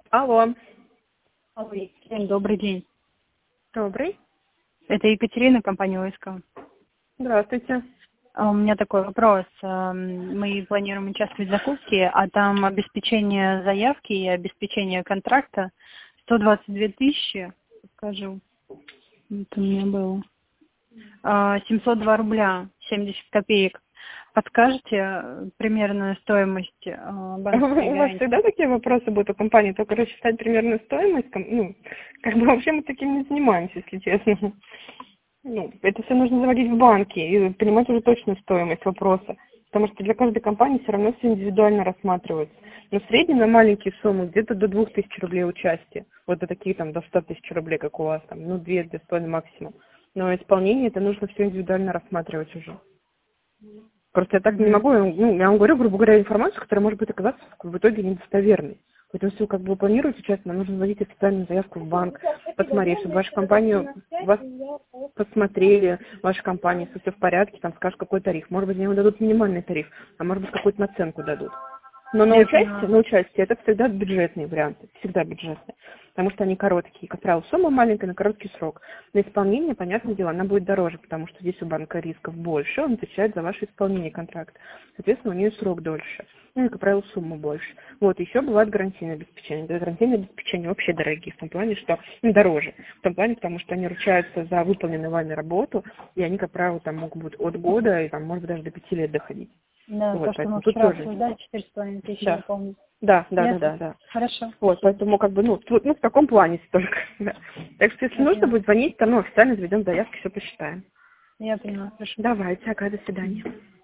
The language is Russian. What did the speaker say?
Алло. Алло, Екатерина, добрый день. Добрый. Это Екатерина, компания ОСК. Здравствуйте. У меня такой вопрос. Мы планируем участвовать в закупке, а там обеспечение заявки и обеспечение контракта 122 тысячи, скажу, это у меня было, 702 рубля 70 копеек. Подскажете примерную стоимость банковской У вас гарантии? всегда такие вопросы будут у компании, только рассчитать примерную стоимость? Вообще мы таким не занимаемся, если честно. Это все нужно заводить в банке и понимать уже точную стоимость вопроса. Потому что для каждой компании все равно все индивидуально рассматривается. Но в среднем на маленькие суммы где-то до 2000 рублей участие. Вот до таких до 100 тысяч рублей, как у вас, 2-2,5 максимум. Но исполнение это нужно все индивидуально рассматривать уже. Просто я так не могу, я вам говорю, грубо говоря, информацию, которая может быть оказаться в итоге недостоверной. Поэтому если вы планируете участвовать, нам нужно вводить официальную заявку в банк, посмотреть, чтобы вашу компанию, вас посмотрели, ваша компания, если все в порядке, скажут, какой тариф. Может быть, мне дадут минимальный тариф, а может быть, какую-то наценку дадут. Но на участие это всегда бюджетные варианты, всегда бюджетные, потому что они короткие. Как правило, сумма маленькая на короткий срок. На исполнение, понятное дело, она будет дороже, потому что здесь у банка рисков больше, он отвечает за ваше исполнение контракта. Соответственно, у нее срок дольше. И, как правило, сумма больше. Еще бывает гарантийное обеспечение. Гарантийное обеспечение вообще дорогие, в том плане, что дороже. В том плане, потому что они ручаются за выполненную вами работу, и они, как правило, могут быть от года, и может быть даже до 5 лет доходить. Да, то, что мы вчера обсуждали, 4,5 тысячи, да. я помню. Да. Хорошо. Поэтому в таком плане только. Да. Так что если нужно будет звонить, то официально заведем заявки, все посчитаем. Я поняла, хорошо. Давайте, до свидания.